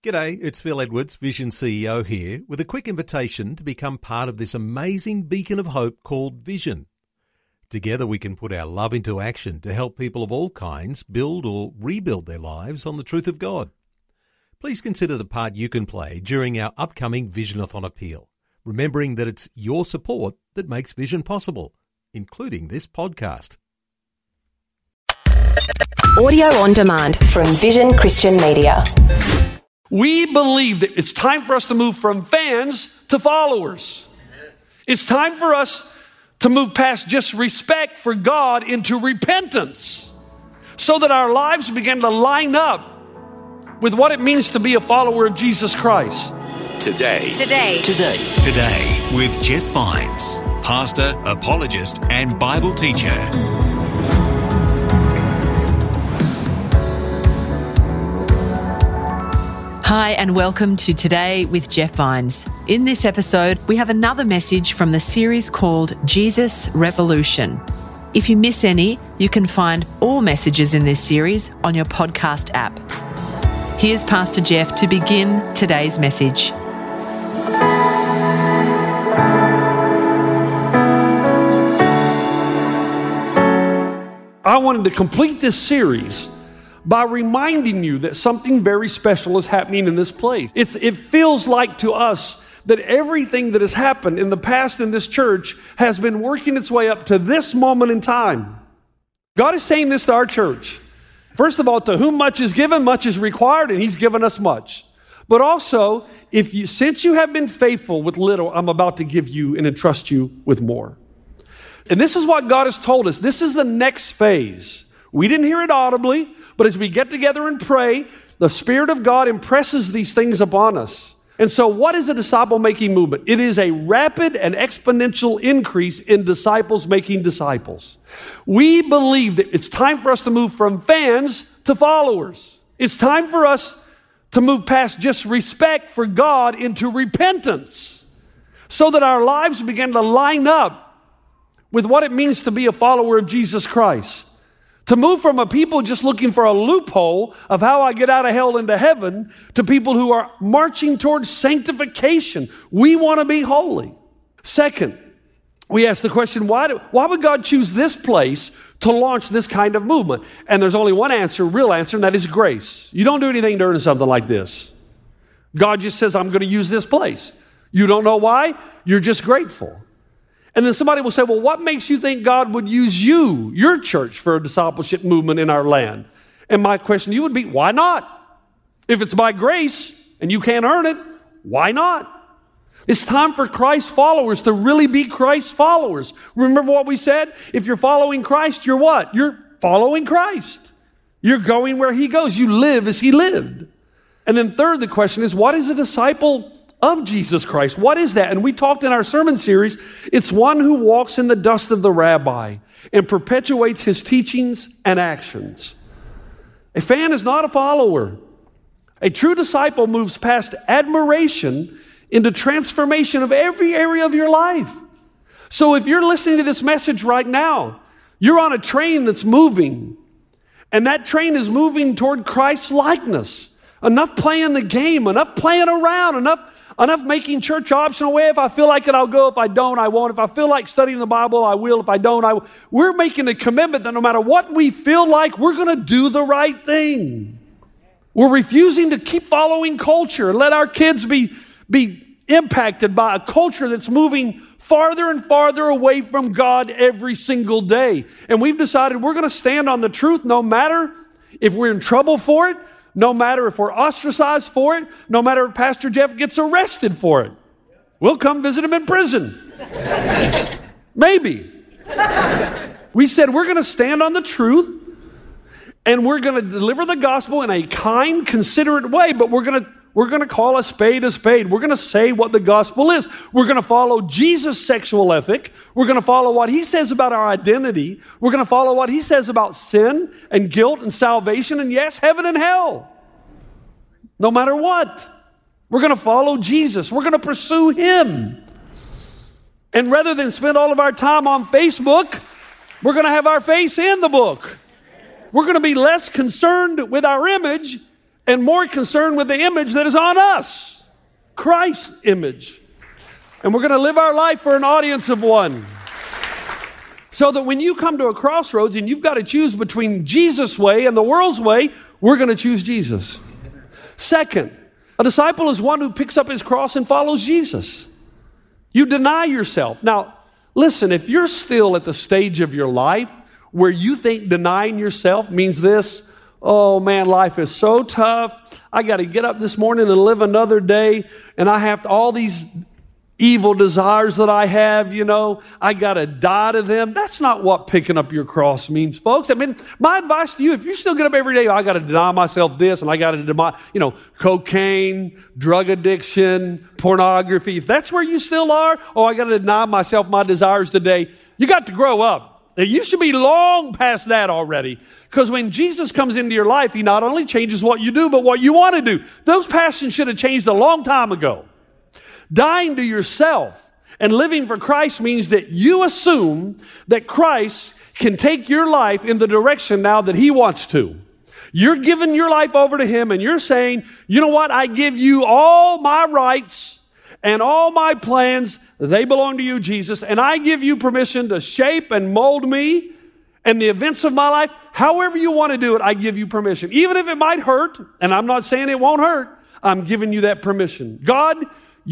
G'day, it's Phil Edwards, Vision CEO here, with a quick invitation to become part of this amazing beacon of hope called Vision. Together we can put our love into action to help people of all kinds build or rebuild their lives on the truth of God. Please consider the part you can play during our upcoming Visionathon appeal, remembering that it's your support that makes Vision possible, including this podcast. Audio on demand from Vision Christian Media. We believe that it's time for us to move from fans to followers. It's time for us to move past just respect for God into repentance, so that our lives begin to line up with what it means to be a follower of Jesus Christ. Today with Jeff Vines, pastor, apologist, and Bible teacher. Hi and welcome to Today with Jeff Vines. In this episode, we have another message from the series called Jesus Revolution. If you miss any, you can find all messages in this series on your podcast app. Here's Pastor Jeff to begin today's message. I wanted to complete this series by reminding you that something very special is happening in this place. It feels like to us that everything that has happened in the past in this church has been working its way up to this moment in time. God is saying this to our church. First of all, to whom much is given, much is required, and He's given us much. But also, since you have been faithful with little, I'm about to give you and entrust you with more. And this is what God has told us. This is the next phase. We didn't hear it audibly, but as we get together and pray, the Spirit of God impresses these things upon us. And so what is a disciple-making movement? It is a rapid and exponential increase in disciples making disciples. We believe that it's time for us to move from fans to followers. It's time for us to move past just respect for God into repentance, so that our lives begin to line up with what it means to be a follower of Jesus Christ. To move from a people just looking for a loophole of how I get out of hell into heaven to people who are marching towards sanctification. We want to be holy. Second, we ask the question, why would God choose this place to launch this kind of movement? And there's only one answer, real answer, and that is grace. You don't do anything to earn something like this. God just says, I'm going to use this place. You don't know why? You're just grateful. And then somebody will say, well, what makes you think God would use you, your church, for a discipleship movement in our land? And my question to you would be, why not? If it's by grace and you can't earn it, why not? It's time for Christ followers to really be Christ followers. Remember what we said? If you're following Christ, you're what? You're following Christ. You're going where He goes. You live as He lived. And then third, the question is, what is a disciple of Jesus Christ? What is that? And we talked in our sermon series, it's one who walks in the dust of the rabbi and perpetuates his teachings and actions. A fan is not a follower. A true disciple moves past admiration into transformation of every area of your life. So if you're listening to this message right now, you're on a train that's moving, and that train is moving toward Christ's likeness. Enough playing the game, enough playing around, enough making church optional. Way, if I feel like it, I'll go. If I don't, I won't. If I feel like studying the Bible, I will. If I don't, I will. We're making a commitment that no matter what we feel like, we're going to do the right thing. We're refusing to keep following culture and let our kids be impacted by a culture that's moving farther and farther away from God every single day. And we've decided we're going to stand on the truth no matter if we're in trouble for it, no matter if we're ostracized for it, no matter if Pastor Jeff gets arrested for it. We'll come visit him in prison. Maybe. We said we're going to stand on the truth, and we're going to deliver the gospel in a kind, considerate way, but we're going to call a spade a spade. We're going to say what the gospel is. We're going to follow Jesus' sexual ethic. We're going to follow what He says about our identity. We're going to follow what He says about sin and guilt and salvation and, yes, heaven and hell. No matter what, we're going to follow Jesus. We're going to pursue Him. And rather than spend all of our time on Facebook, we're going to have our face in the book. We're going to be less concerned with our image and more concerned with the image that is on us, Christ's image. And we're going to live our life for an audience of one. So that when you come to a crossroads and you've got to choose between Jesus' way and the world's way, we're going to choose Jesus. Second, a disciple is one who picks up his cross and follows Jesus. You deny yourself. Now, listen, if you're still at the stage of your life where you think denying yourself means this, oh man, life is so tough. I got to get up this morning and live another day, and I have all these evil desires that I have, I got to die to them. That's not what picking up your cross means, folks. I mean, my advice to you, if you still get up every day, I got to deny myself this, and I got to deny, cocaine, drug addiction, pornography. If that's where you still are, I got to deny myself my desires today. You got to grow up. You should be long past that already. Because when Jesus comes into your life, he not only changes what you do, but what you want to do. Those passions should have changed a long time ago. Dying to yourself and living for Christ means that you assume that Christ can take your life in the direction now that he wants to. You're giving your life over to him and you're saying, you know what? I give you all my rights and all my plans. They belong to you, Jesus. And I give you permission to shape and mold me and the events of my life. However you want to do it, I give you permission. Even if it might hurt, and I'm not saying it won't hurt, I'm giving you that permission. God,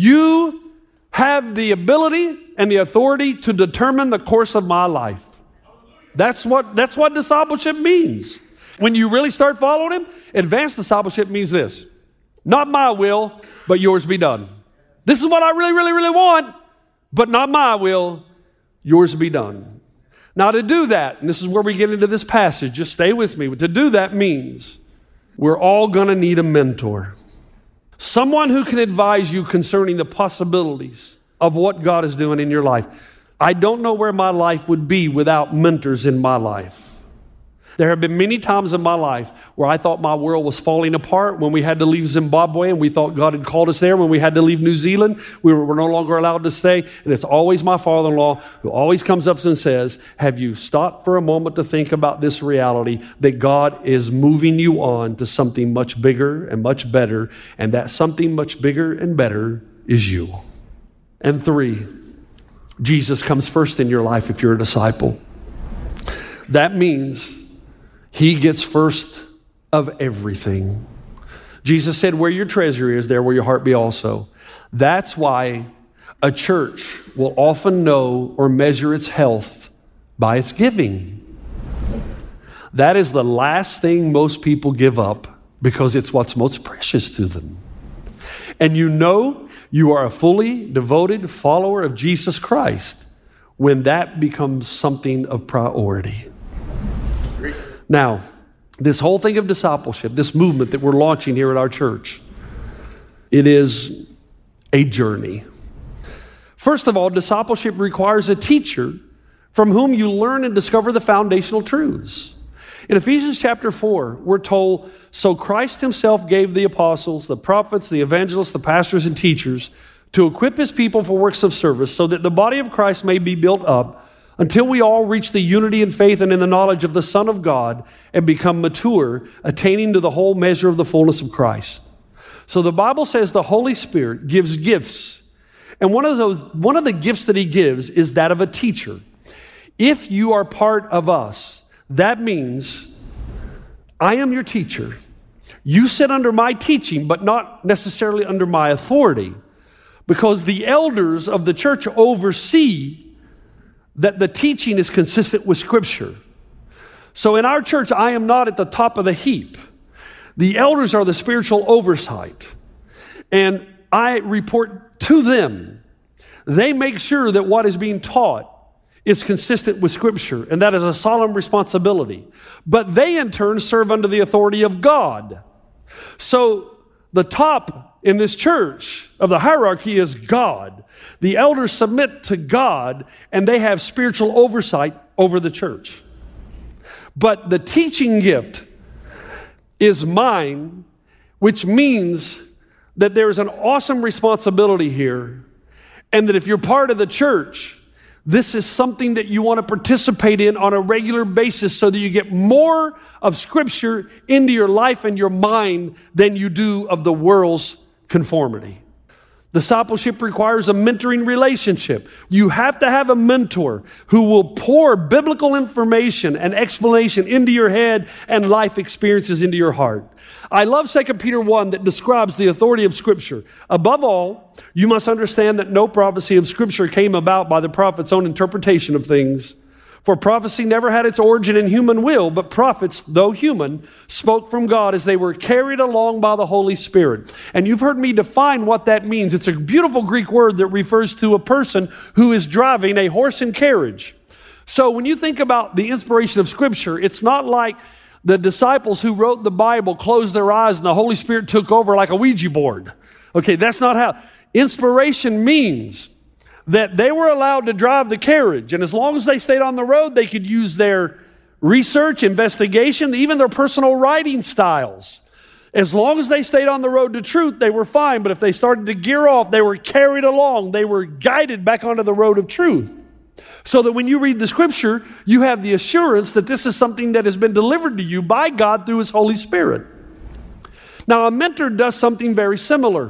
you have the ability and the authority to determine the course of my life. That's what discipleship means. When you really start following him, advanced discipleship means this: not my will, but yours be done. This is what I really, really, really want, but not my will, yours be done. Now to do that, and this is where we get into this passage, just stay with me. To do that means we're all going to need a mentor. Someone who can advise you concerning the possibilities of what God is doing in your life. I don't know where my life would be without mentors in my life. There have been many times in my life where I thought my world was falling apart when we had to leave Zimbabwe and we thought God had called us there. When we had to leave New Zealand, we were no longer allowed to stay. And it's always my father-in-law who always comes up and says, have you stopped for a moment to think about this reality that God is moving you on to something much bigger and much better, and that something much bigger and better is you. And 3, Jesus comes first in your life if you're a disciple. That means he gets first of everything. Jesus said, where your treasure is, there will your heart be also. That's why a church will often know or measure its health by its giving. That is the last thing most people give up because it's what's most precious to them. And you know you are a fully devoted follower of Jesus Christ when that becomes something of priority. Now, this whole thing of discipleship, this movement that we're launching here at our church, it is a journey. First of all, discipleship requires a teacher from whom you learn and discover the foundational truths. In Ephesians chapter 4, we're told, so Christ himself gave the apostles, the prophets, the evangelists, the pastors, and teachers to equip his people for works of service so that the body of Christ may be built up until we all reach the unity in faith and in the knowledge of the Son of God and become mature, attaining to the whole measure of the fullness of Christ. So the Bible says the Holy Spirit gives gifts. And one of the gifts that he gives is that of a teacher. If you are part of us, that means I am your teacher. You sit under my teaching, but not necessarily under my authority, because the elders of the church oversee that the teaching is consistent with Scripture. So in our church, I am not at the top of the heap. The elders are the spiritual oversight, and I report to them. They make sure that what is being taught is consistent with Scripture, and that is a solemn responsibility. But they, in turn, serve under the authority of God. So the top in this church of the hierarchy is God. The elders submit to God, and they have spiritual oversight over the church. But the teaching gift is mine, which means that there's an awesome responsibility here, and that if you're part of the church, This is something that you want to participate in on a regular basis so that you get more of Scripture into your life and your mind than you do of the world's conformity. Discipleship requires a mentoring relationship. You have to have a mentor who will pour biblical information and explanation into your head and life experiences into your heart. I love 2 Peter 1 that describes the authority of Scripture. Above all, you must understand that no prophecy of Scripture came about by the prophet's own interpretation of things. For prophecy never had its origin in human will, but prophets, though human, spoke from God as they were carried along by the Holy Spirit. And you've heard me define what that means. It's a beautiful Greek word that refers to a person who is driving a horse and carriage. So when you think about the inspiration of Scripture, it's not like the disciples who wrote the Bible closed their eyes and the Holy Spirit took over like a Ouija board. Okay, that's not how. Inspiration means that they were allowed to drive the carriage, and as long as they stayed on the road, they could use their research, investigation, even their personal writing styles. As long as they stayed on the road to truth, they were fine, but if they started to gear off, they were carried along. They were guided back onto the road of truth. So that when you read the Scripture, you have the assurance that this is something that has been delivered to you by God through His Holy Spirit. Now, a mentor does something very similar.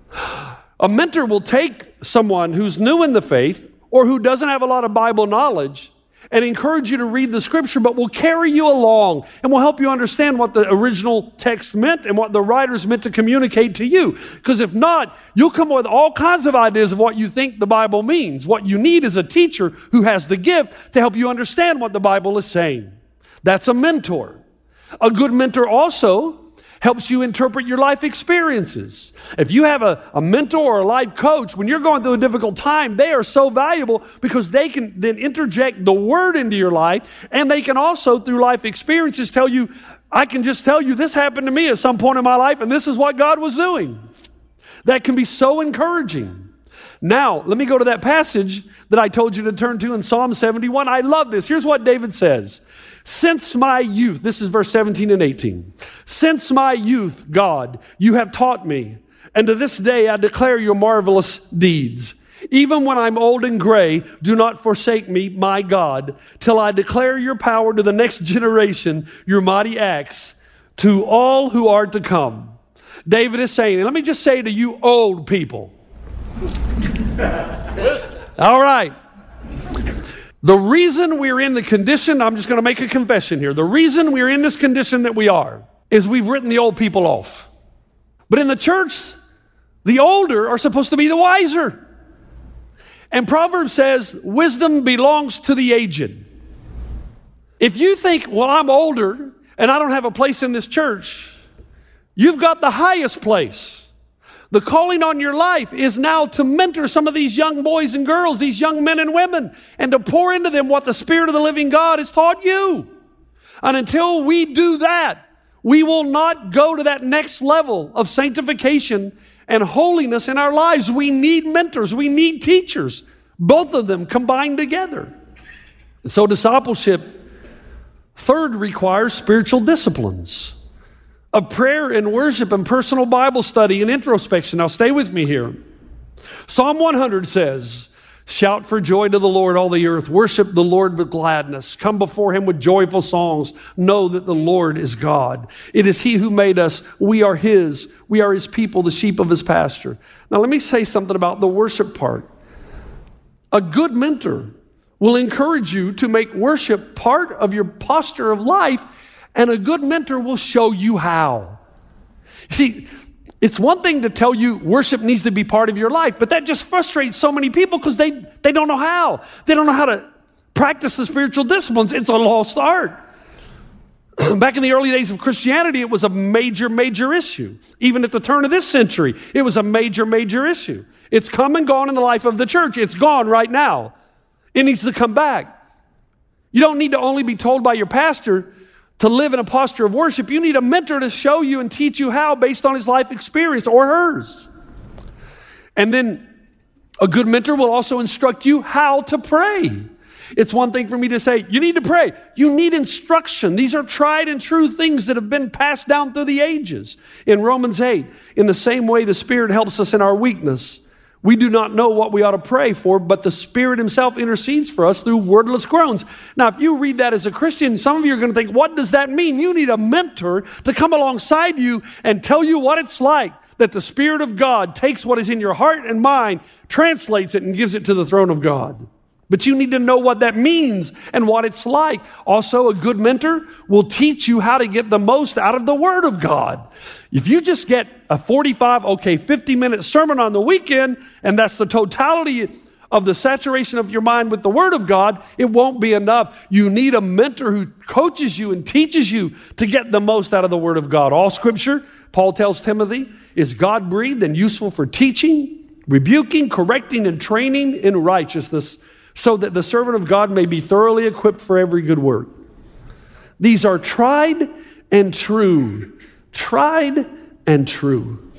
A mentor will take someone who's new in the faith or who doesn't have a lot of Bible knowledge and encourage you to read the Scripture, but will carry you along and will help you understand what the original text meant and what the writers meant to communicate to you. Because if not, you'll come up with all kinds of ideas of what you think the Bible means. What you need is a teacher who has the gift to help you understand what the Bible is saying. That's a mentor. A good mentor also helps you interpret your life experiences. If you have a mentor or a life coach, when you're going through a difficult time, they are so valuable because they can then interject the Word into your life, and they can also, through life experiences, tell you, I can just tell you this happened to me at some point in my life, and this is what God was doing. That can be so encouraging. Now, let me go to that passage that I told you to turn to in Psalm 71. I love this. Here's what David says. Since my youth, this is verse 17 and 18. Since my youth, God, you have taught me, and to this day I declare your marvelous deeds. Even when I'm old and gray, do not forsake me, my God, till I declare your power to the next generation, your mighty acts to all who are to come. David is saying, and let me just say to you old people. All right. The reason we're in the condition, I'm just going to make a confession here. The reason we're in this condition that we are is we've written the old people off. But in the church, the older are supposed to be the wiser. And Proverbs says, wisdom belongs to the aged. If you think, well, I'm older and I don't have a place in this church, you've got the highest place. The calling on your life is now to mentor some of these young boys and girls, these young men and women, and to pour into them what the Spirit of the living God has taught you. And until we do that, we will not go to that next level of sanctification and holiness in our lives. We need mentors. We need teachers. Both of them combined together. And so discipleship, third, requires spiritual disciplines of prayer and worship and personal Bible study and introspection. Now stay with me here. Psalm 100 says, shout for joy to the Lord, all the earth. Worship the Lord with gladness. Come before Him with joyful songs. Know that the Lord is God. It is He who made us. We are His. We are His people, the sheep of His pasture. Now let me say something about the worship part. A good mentor will encourage you to make worship part of your posture of life, and a good mentor will show you how. See, it's one thing to tell you worship needs to be part of your life, but that just frustrates so many people because they don't know how. They don't know how to practice the spiritual disciplines. It's a lost art. Back in the early days of Christianity, it was a major, major issue. Even at the turn of this century, it was a major, major issue. It's come and gone in the life of the church. It's gone right now. It needs to come back. You don't need to only be told by your pastor to live in a posture of worship. You need a mentor to show you and teach you how based on his life experience or hers. And then a good mentor will also instruct you how to pray. It's one thing for me to say, you need to pray. You need instruction. These are tried and true things that have been passed down through the ages. In Romans 8, in the same way the Spirit helps us in our weakness, We do not know what we ought to pray for, but the Spirit himself intercedes for us through wordless groans. Now, if you read that as a Christian, some of you are going to think, what does that mean? You need a mentor to come alongside you and tell you what it's like, that the Spirit of God takes what is in your heart and mind, translates it, and gives it to the throne of God. But you need to know what that means and what it's like. Also, a good mentor will teach you how to get the most out of the Word of God. If you just get a 50-minute sermon on the weekend, and that's the totality of the saturation of your mind with the Word of God, it won't be enough. You need a mentor who coaches you and teaches you to get the most out of the Word of God. All Scripture, Paul tells Timothy, is God-breathed and useful for teaching, rebuking, correcting, and training in righteousness, so that the servant of God may be thoroughly equipped for every good work. These are tried and true. Tried and true.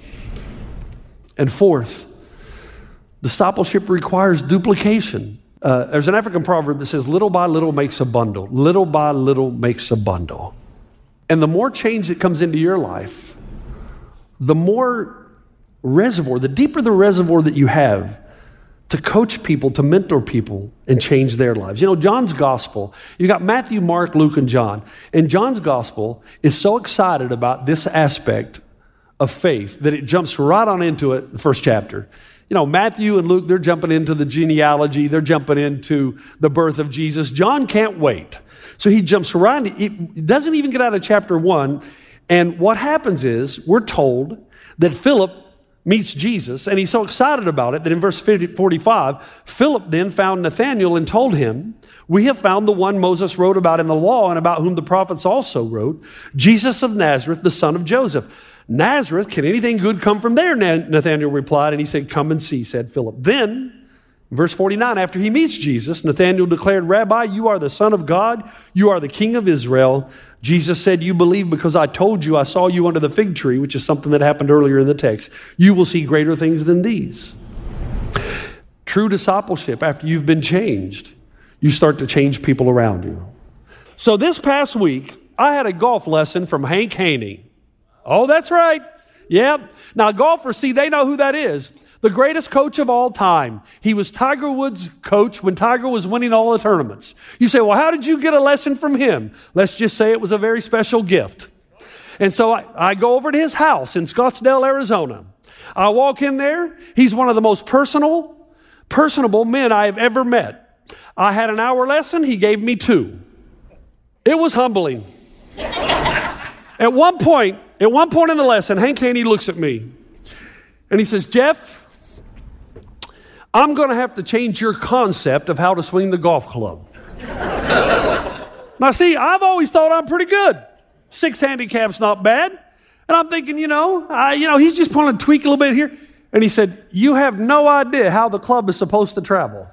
And fourth, discipleship requires duplication. There's an African proverb that says, little by little makes a bundle. Little by little makes a bundle. And the more change that comes into your life, the more reservoir, the deeper the reservoir that you have to coach people, to mentor people, and change their lives. You know, John's gospel, you got Matthew, Mark, Luke, and John. And John's gospel is so excited about this aspect of faith that it jumps right on into it, the first chapter. You know, Matthew and Luke, they're jumping into the genealogy. They're jumping into the birth of Jesus. John can't wait. So he jumps right in. He doesn't even get out of chapter 1. And what happens is, we're told that Philip meets Jesus, and he's so excited about it that in verse 45, Philip then found Nathanael and told him, we have found the one Moses wrote about in the law and about whom the prophets also wrote, Jesus of Nazareth, the son of Joseph. Nazareth, can anything good come from there? Nathanael replied, and he said, come and see, said Philip. Then, verse 49, after he meets Jesus, Nathanael declared, Rabbi, you are the Son of God, you are the King of Israel. Jesus said, you believe because I told you I saw you under the fig tree, which is something that happened earlier in the text. You will see greater things than these. True discipleship, after you've been changed, you start to change people around you. So this past week, I had a golf lesson from Hank Haney. Oh, that's right. Yep. Now golfers, see, they know who that is. The greatest coach of all time. He was Tiger Woods' coach when Tiger was winning all the tournaments. You say, well, how did you get a lesson from him? Let's just say it was a very special gift. And so I go over to his house in Scottsdale, Arizona. I walk in there. He's one of the most personable men I have ever met. I had an hour lesson. He gave me 2. It was humbling. At one point in the lesson, Hank Haney looks at me and he says, Jeff, I'm going to have to change your concept of how to swing the golf club. Now, see, I've always thought I'm pretty good. 6 handicap's not bad. And I'm thinking, he's just going to tweak a little bit here. And he said, you have no idea how the club is supposed to travel.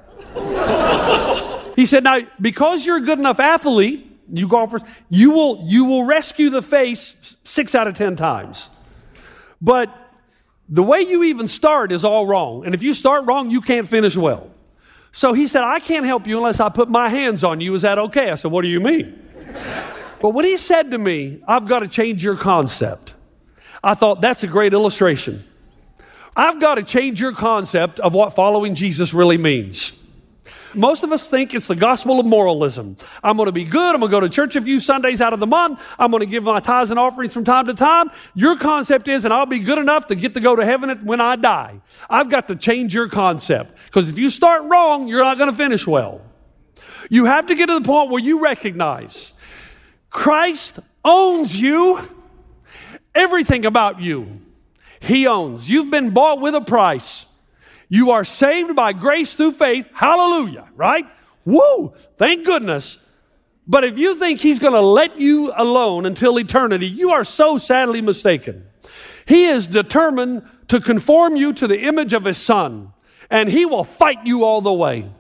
He said, now, because you're a good enough athlete, you golfers, you will rescue the face 6 out of 10 times. But the way you even start is all wrong. And if you start wrong, you can't finish well. So he said, I can't help you unless I put my hands on you. Is that okay? I said, what do you mean? But when he said to me, I've got to change your concept, I thought, that's a great illustration. I've got to change your concept of what following Jesus really means. Most of us think it's the gospel of moralism. I'm going to be good. I'm going to go to church a few Sundays out of the month. I'm going to give my tithes and offerings from time to time. Your concept is, and I'll be good enough to get to go to heaven when I die. I've got to change your concept, because if you start wrong, you're not going to finish well. You have to get to the point where you recognize Christ owns you. Everything about you, He owns. You've been bought with a price. You are saved by grace through faith. Hallelujah, right? Woo, thank goodness. But if you think He's going to let you alone until eternity, you are so sadly mistaken. He is determined to conform you to the image of His Son, and He will fight you all the way.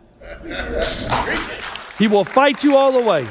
He will fight you all the way.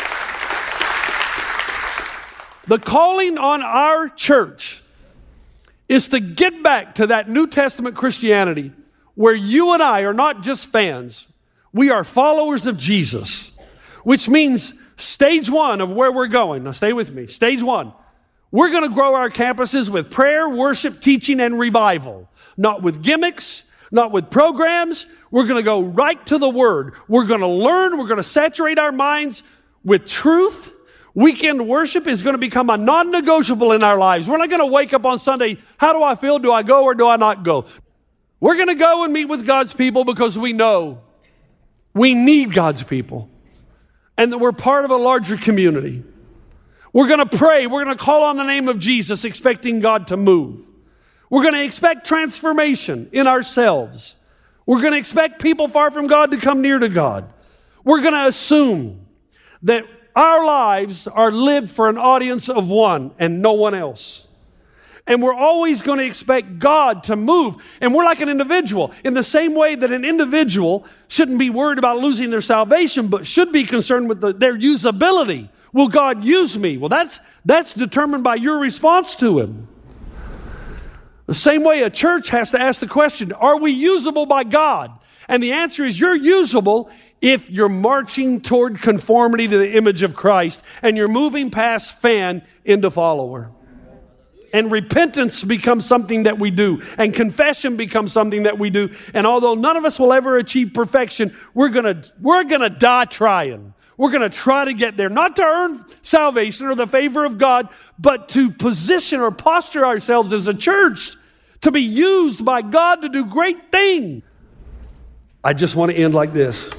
The calling on our church is to get back to that New Testament Christianity where you and I are not just fans. We are followers of Jesus, which means stage 1 of where we're going. Now stay with me. Stage 1. We're going to grow our campuses with prayer, worship, teaching, and revival. Not with gimmicks, not with programs. We're going to go right to the Word. We're going to learn. We're going to saturate our minds with truth. Weekend worship is going to become a non-negotiable in our lives. We're not going to wake up on Sunday, how do I feel? Do I go or do I not go? We're going to go and meet with God's people because we know we need God's people and that we're part of a larger community. We're going to pray. We're going to call on the name of Jesus, expecting God to move. We're going to expect transformation in ourselves. We're going to expect people far from God to come near to God. We're going to assume that our lives are lived for an audience of one and no one else. And we're always going to expect God to move. And we're like an individual. In the same way that an individual shouldn't be worried about losing their salvation, but should be concerned with their usability. Will God use me? Well, that's determined by your response to Him. The same way a church has to ask the question, are we usable by God? And the answer is you're usable if you're marching toward conformity to the image of Christ and you're moving past fan into follower. And repentance becomes something that we do. And confession becomes something that we do. And although none of us will ever achieve perfection, we're gonna die trying. We're going to try to get there, not to earn salvation or the favor of God, but to position or posture ourselves as a church to be used by God to do great things. I just want to end like this.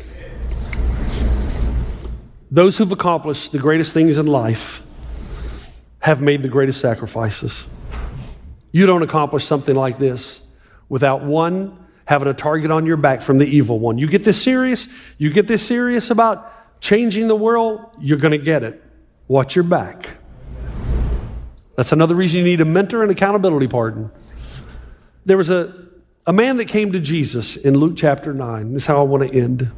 Those who've accomplished the greatest things in life have made the greatest sacrifices. You don't accomplish something like this without one, having a target on your back from the evil one. You get this serious about changing the world, you're going to get it. Watch your back. That's another reason you need a mentor and accountability partner. There was a man that came to Jesus in Luke chapter 9. This is how I want to end.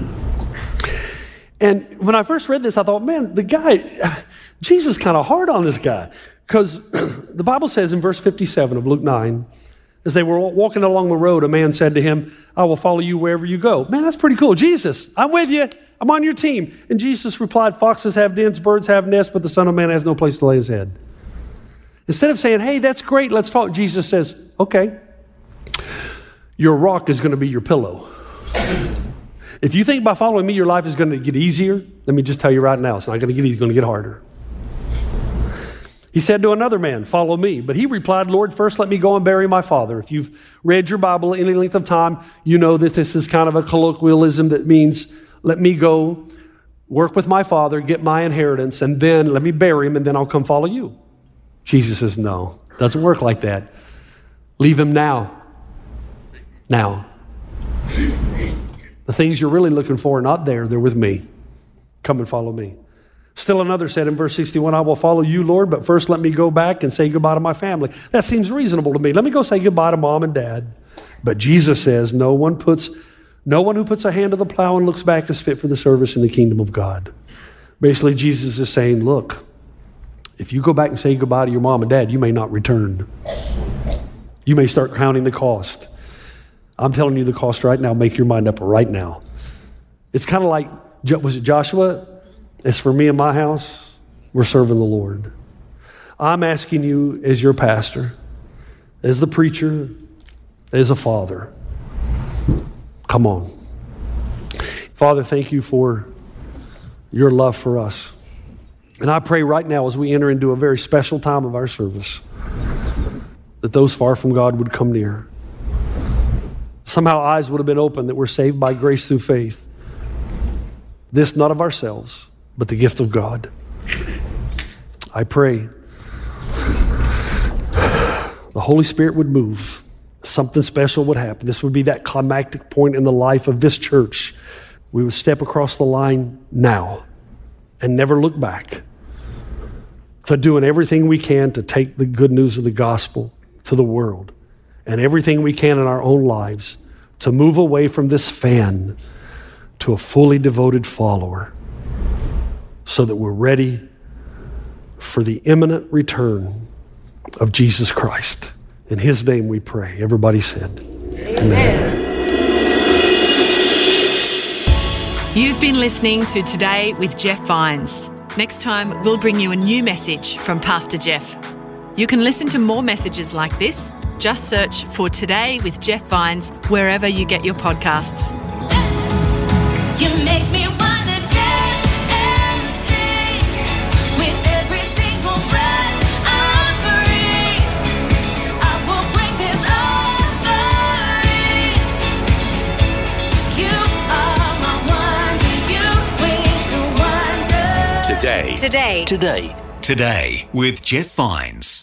And when I first read this, I thought, man, Jesus kind of hard on this guy. Because the Bible says in verse 57 of Luke 9, as they were walking along the road, a man said to him, I will follow you wherever you go. Man, that's pretty cool. Jesus, I'm with you. I'm on your team. And Jesus replied, foxes have dens, birds have nests, but the Son of Man has no place to lay his head. Instead of saying, hey, that's great, let's talk, Jesus says, okay, your rock is going to be your pillow. If you think by following me, your life is going to get easier, let me just tell you right now, it's not going to get easier, it's going to get harder. He said to another man, follow me. But he replied, Lord, first let me go and bury my father. If you've read your Bible any length of time, you know that this is kind of a colloquialism that means, let me go work with my father, get my inheritance, and then let me bury him, and then I'll come follow you. Jesus says, no, it doesn't work like that. Leave him now. Now. The things you're really looking for are not there. They're with me. Come and follow me. Still another said in verse 61, I will follow you, Lord, but first let me go back and say goodbye to my family. That seems reasonable to me. Let me go say goodbye to mom and dad. But Jesus says, no one who puts a hand to the plow and looks back is fit for the service in the kingdom of God. Basically, Jesus is saying, look, if you go back and say goodbye to your mom and dad, you may not return. You may start counting the cost. I'm telling you the cost right now. Make your mind up right now. It's kind of like, was it Joshua? As for me and my house, we're serving the Lord. I'm asking you as your pastor, as the preacher, as a father, come on. Father, thank you for your love for us. And I pray right now as we enter into a very special time of our service, that those far from God would come near. Somehow eyes would have been opened that we're saved by grace through faith. This not of ourselves, but the gift of God. I pray the Holy Spirit would move. Something special would happen. This would be that climactic point in the life of this church. We would step across the line now and never look back, to doing everything we can to take the good news of the gospel to the world, and everything we can in our own lives to move away from this fan to a fully devoted follower, so that we're ready for the imminent return of Jesus Christ. In his name we pray. Everybody said, Amen. You've been listening to Today with Jeff Vines. Next time, we'll bring you a new message from Pastor Jeff. You can listen to more messages like this Just search for Today with Jeff Vines wherever you get your podcasts. You make me wanna dance and sing with every single breath I breathe. I will bring this offering. You are my wonder, you with the wonder. Today with Jeff Vines.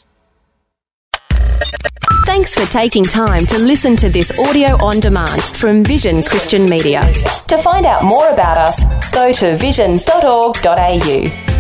Thanks for taking time to listen to this audio on demand from Vision Christian Media. To find out more about us, go to vision.org.au.